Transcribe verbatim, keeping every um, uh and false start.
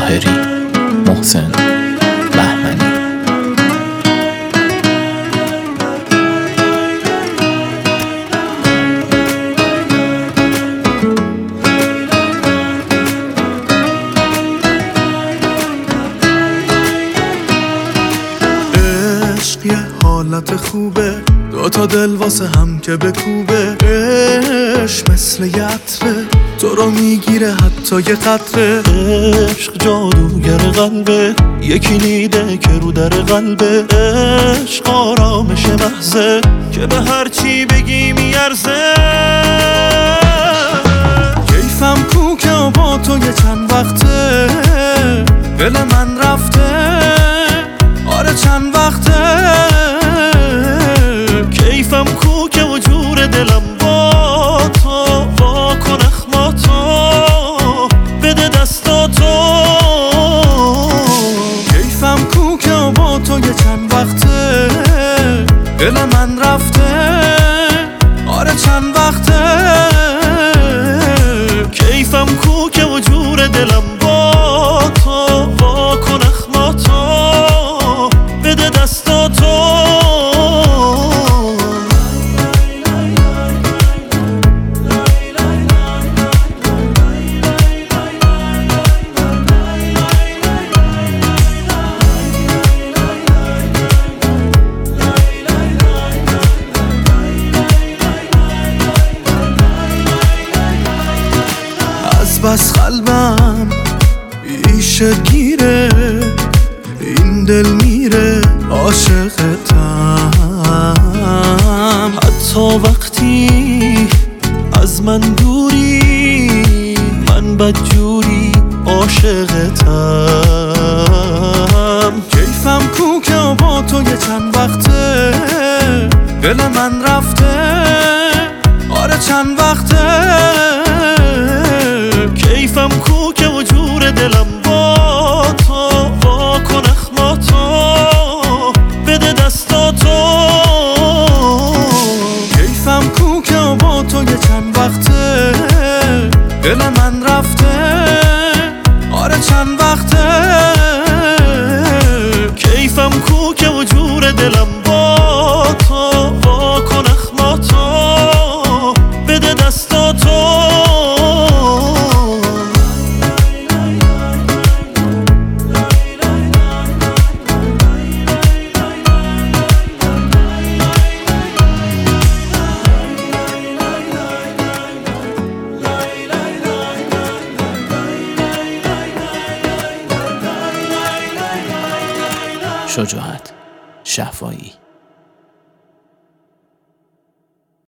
طاهری، محسن بهمنی. عشق یه حالت خوبه، دوتا دل واسه هم که بکوبه. عشق مثل یه عطره، تو رو میگیره حتی یه قطره. عشق جادوگر قلبه، یکی نیده که رو در قلبه. عشق آرامش محضه که به هر چی بگی میارزه. کیفم کو که با تو یه چند وقته دل من رفته. آره چند وقته کیفم کو که و جور دلم با تو. با کن اخماتو بده دستاتو. کیفم کو که با تو یه چند وقته دل من رفته. آره چند وقته کیفم کو که و جور دلم با تو. با کن اخماتو بده دستاتو. از بس قلبم بیشه گیره، این دل میره عاشقتم. حتی وقتی از من دوری، من بدجوری عاشقتم. کیفم کو که با تو یه چند وقته دل من رفته. آره چند وقته کیفم کو که و جور دلم با تو. با کن اخماتو بده دستاتو. کیفم کو که با تو یه چند وقته دل من رفته. آره چند وقته کیفم کو که و جور دلم با تو. با کن اخماتو بده دستاتو. شجاعت شفایی.